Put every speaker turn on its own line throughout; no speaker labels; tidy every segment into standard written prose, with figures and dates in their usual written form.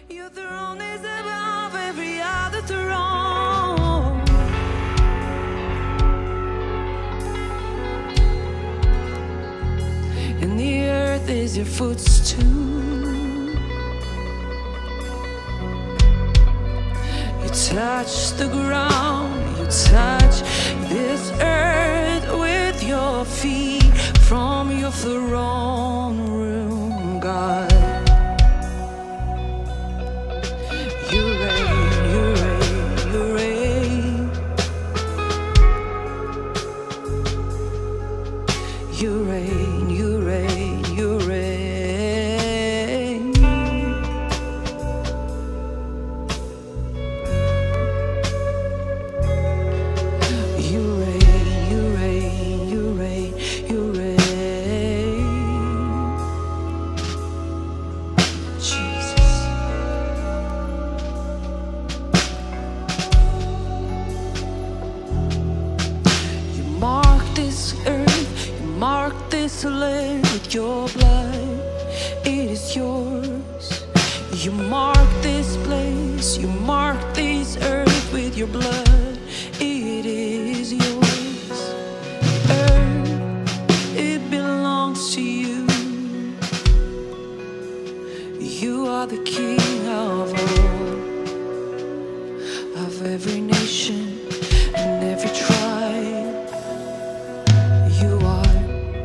Your throne is above every other throne. And the earth is your footstool. You touch the ground, you touch this earth with your feet from your throne room, God. You reign, you reign, you reign. You reign, you reign, you reign. You reign, you reign, you reign, you reign. Jesus. You mark this earth, you mark this land with your blood. It is yours. You mark this place, you mark this earth with your blood. It is yours. Earth, it belongs to you. You are the King of all, of every nation and every tribe. You are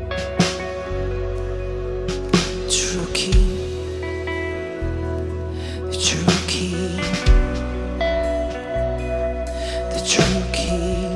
true King, the true King, the true King.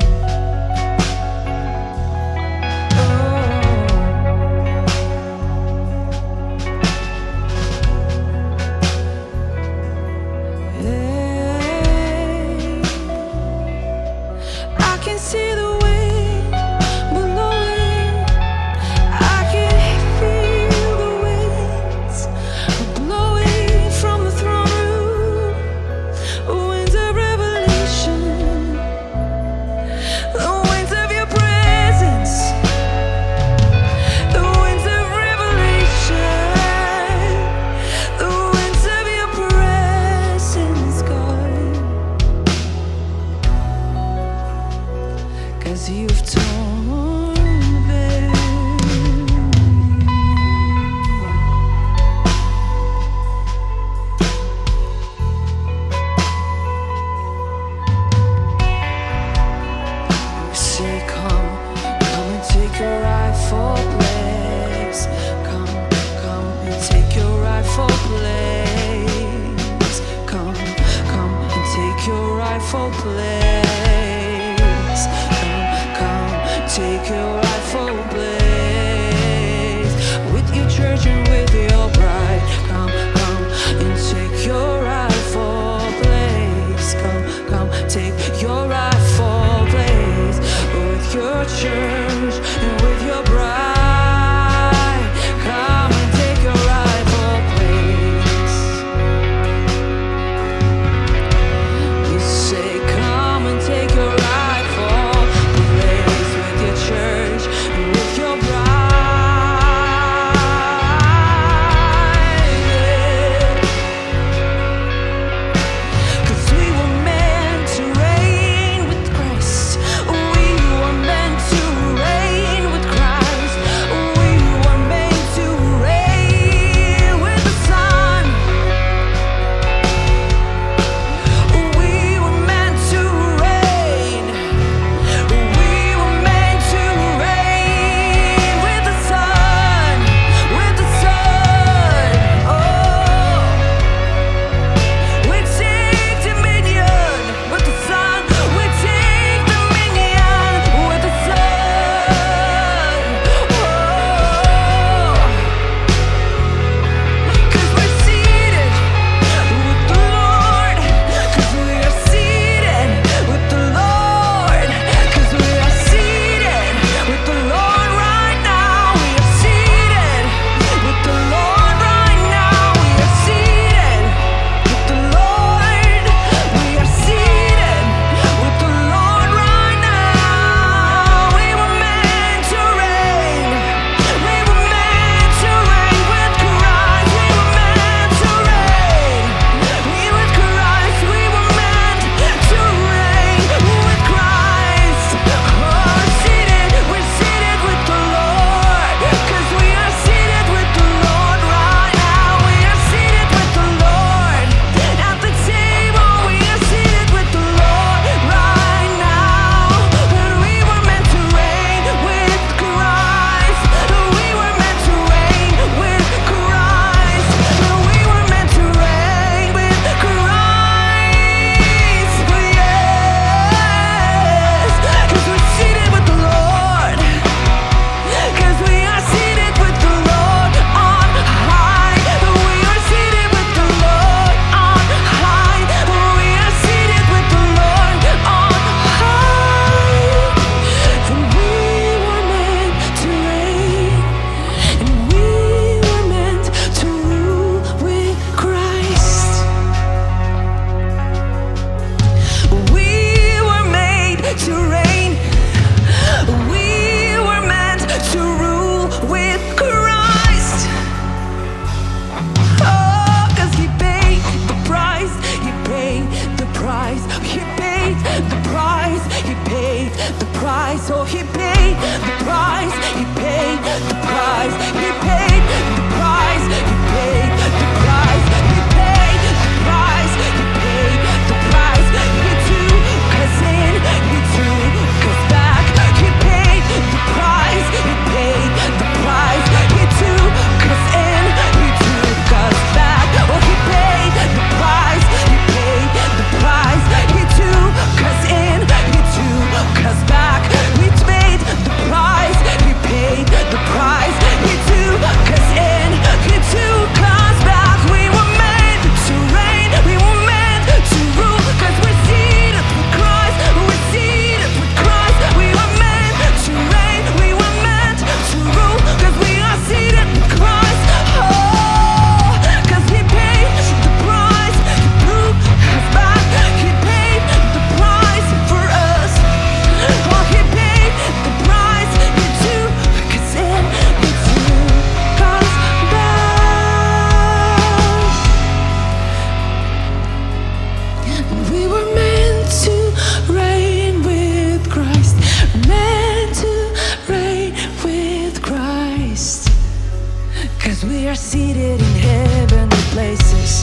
are seated in heavenly places.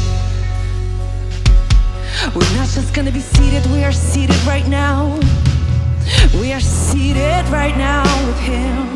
We're not just gonna be seated, we are seated right now. We are seated right now with Him.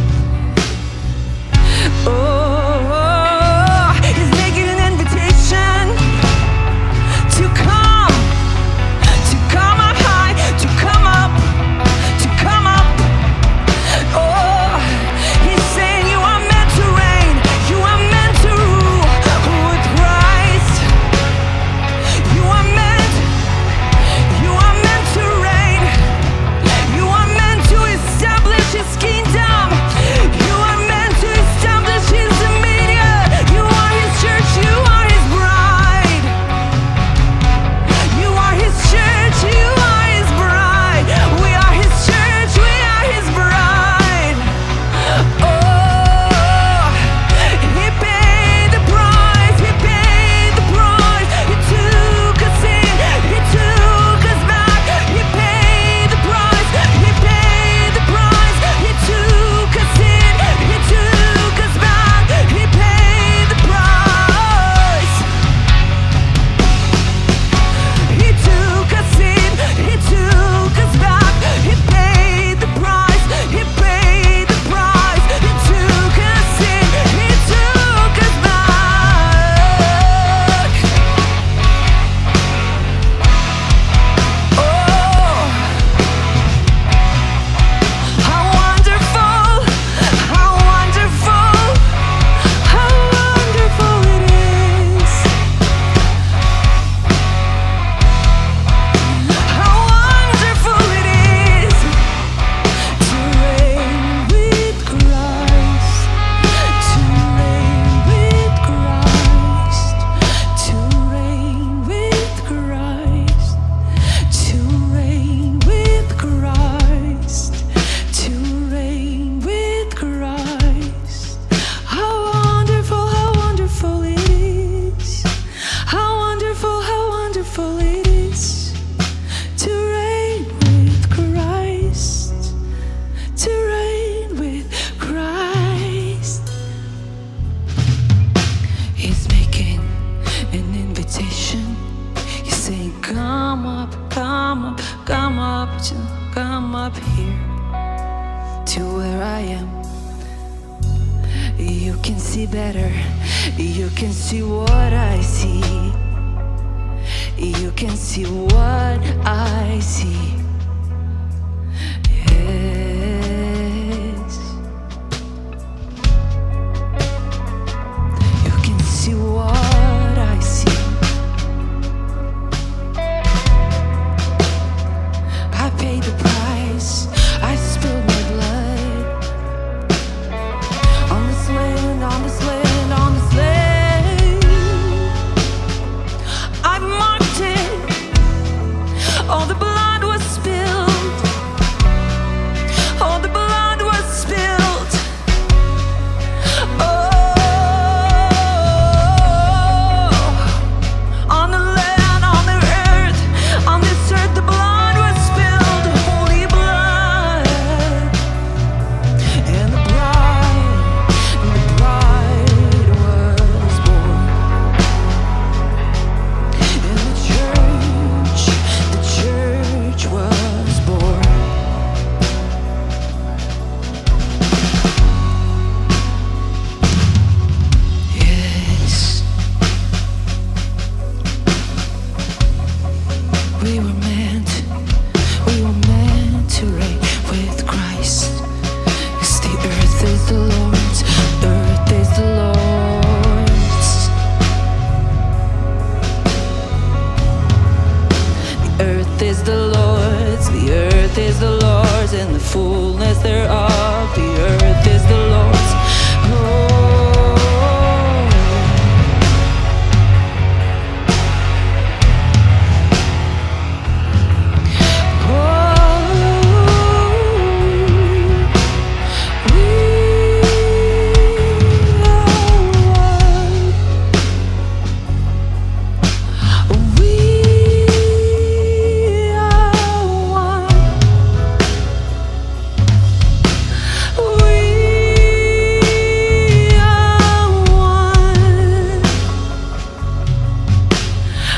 Oh, He's making an invitation to come up high, to come up, to come up. Oh, He's saying you are meant to reign, you are meant to rule with Christ. You are meant to reign. You are meant to establish His kingdom. You are meant to establish His dominion. You are His church, you are His bride. You are His church, you are His bride. We are His church, we are His bride. Oh, He paid the price, He paid the price. He took us in, He took us back. He paid the price, He paid the price. He took us in, He took us back. He paid the price. He took us in, He took us back. He paid the price, He paid the price. He took us in, He took us back. Oh, how wonderful, how wonderful, how wonderful it is. How wonderful it is to reign with Christ, to reign with Christ, to reign with Christ, to reign with Christ, to reign with Christ. How wonderful it is. How wonderful it is to reign with Christ, to reign with Christ. He's making an invitation. He's saying, come up, come up, come up, come up here to where I am. You can see better, you can see what I see. You can see what I see. Yes. You can see what I see. I paid the price. I spilled my blood on this land, on this land, on this land. I marked it. All the blood was spilled. All the blood was spilled. Oh, on the land, on the earth, on this earth, the blood was spilled. Holy blood. And the bride was born. And the church was born. Yes, we were meant to reign with Christ. 'Cause the earth is the Lord's, earth is the Lord's. The earth is the Lord's, the earth is the Lord's, and the fullness thereof. The earth is the Lord's. Oh. We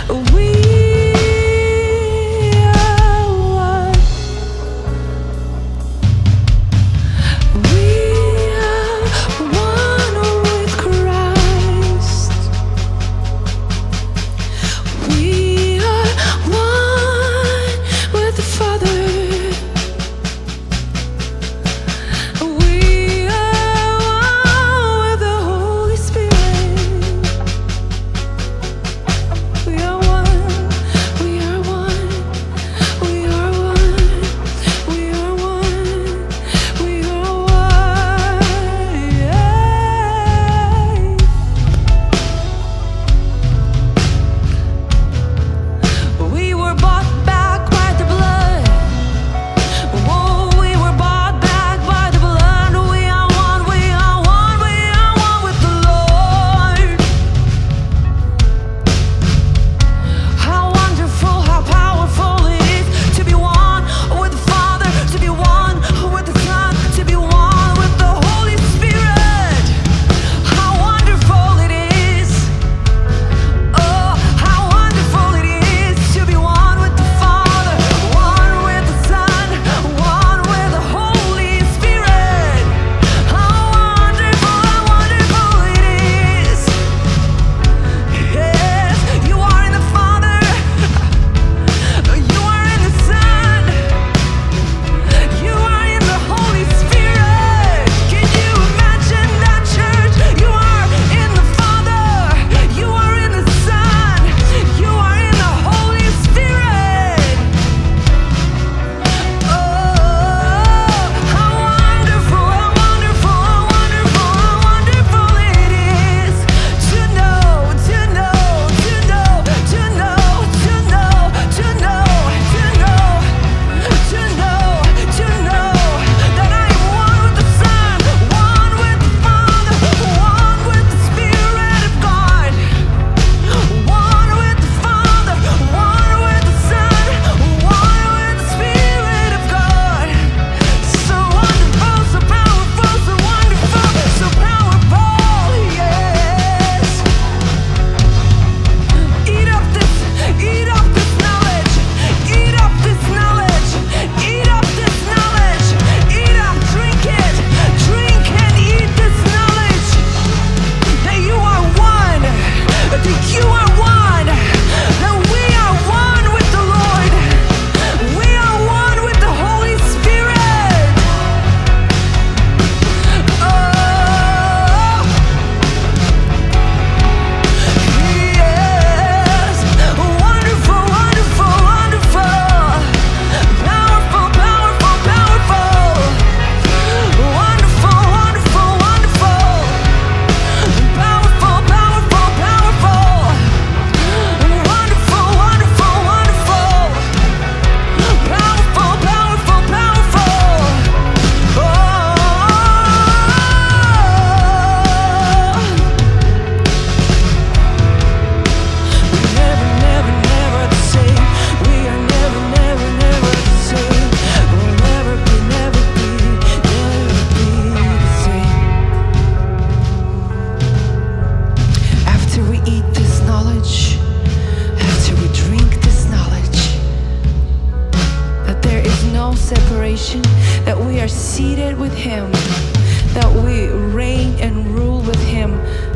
separation, that we are seated with Him, that we reign and rule with Him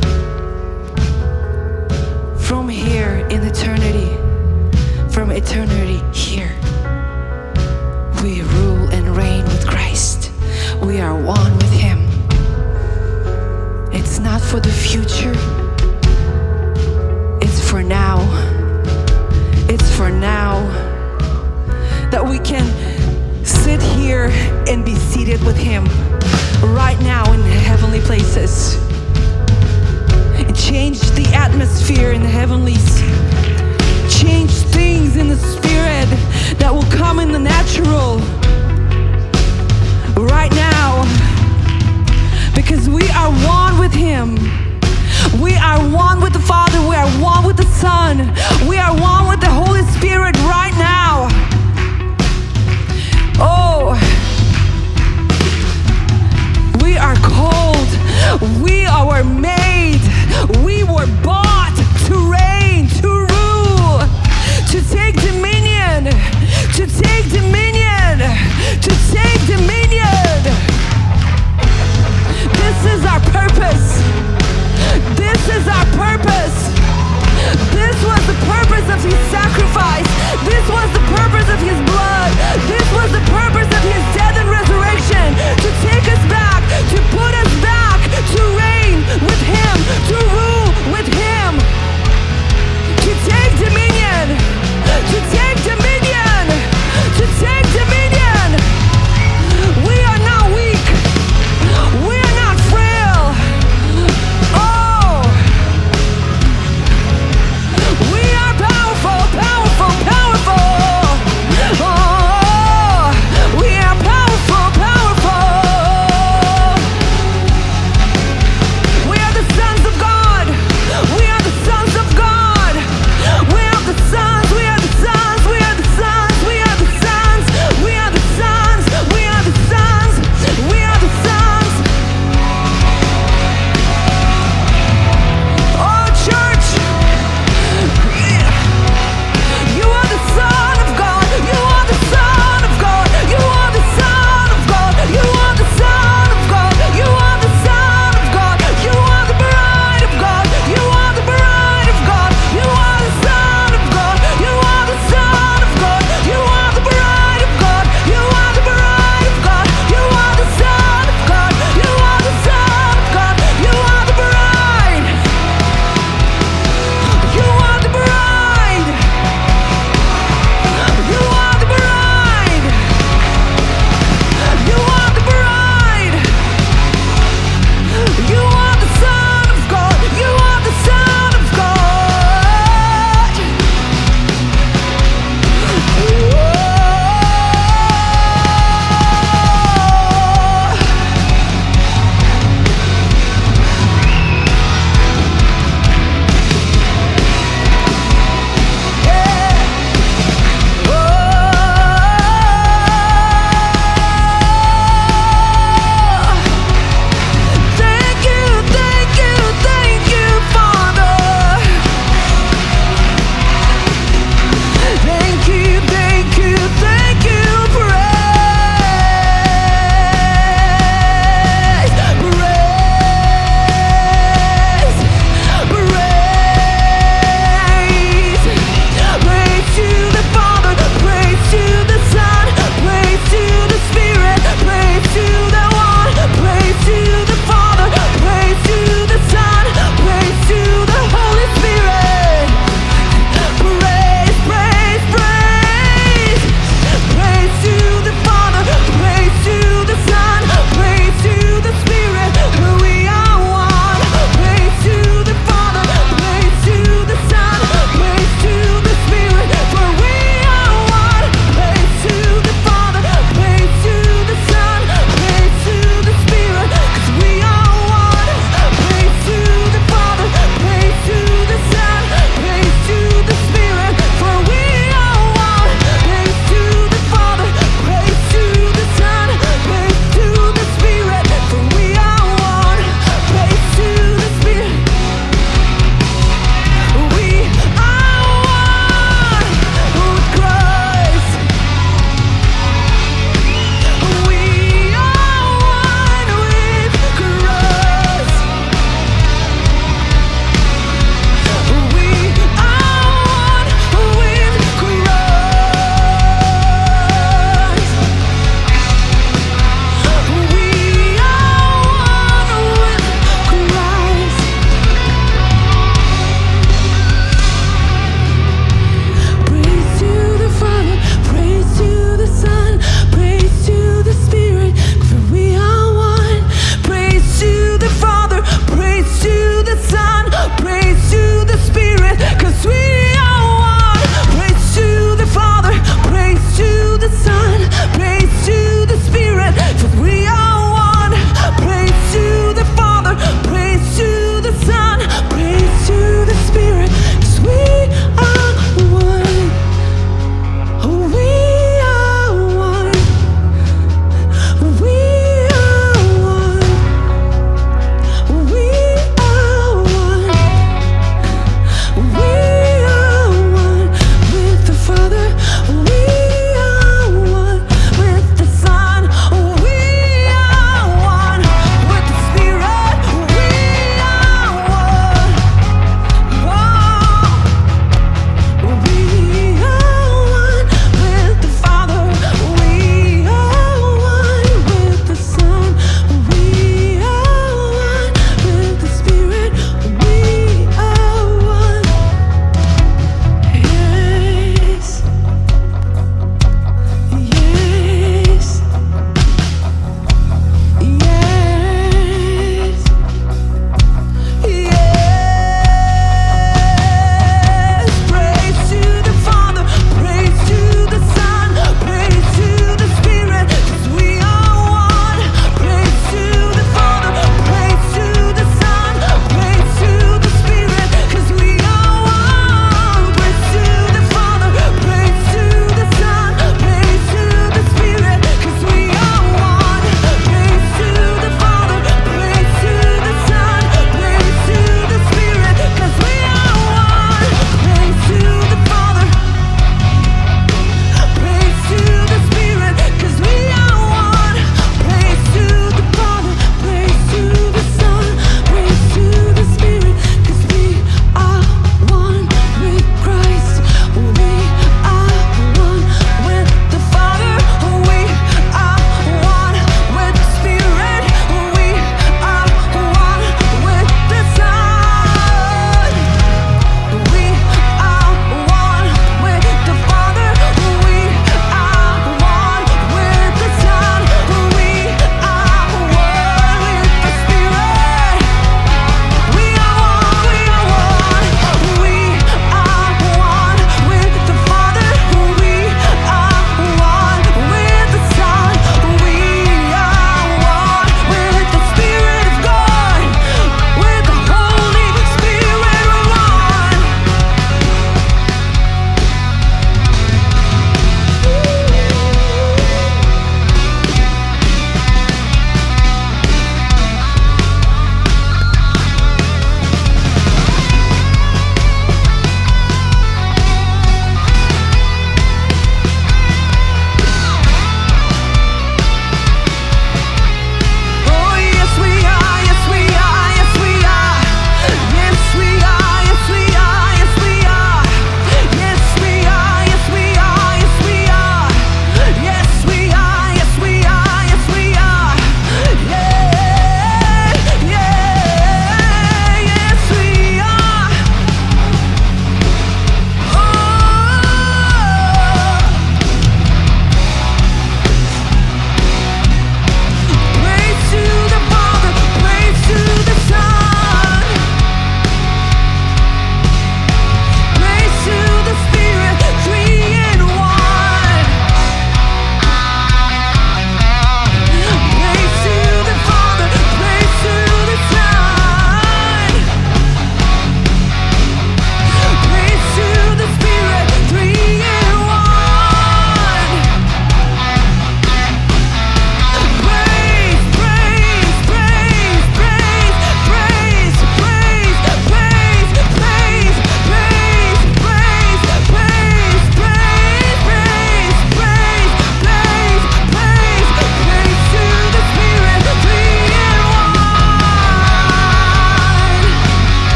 from here in eternity, from eternity here. We rule and reign with Christ. We are one with Him. It's not for the future, it's for now. It's for now that we can sit here and be seated with Him right now in the heavenly places. Change the atmosphere in the heavenlies. Change things in the spirit that will come in the natural right now, because we are one with Him. We are one with the Father. We are one with the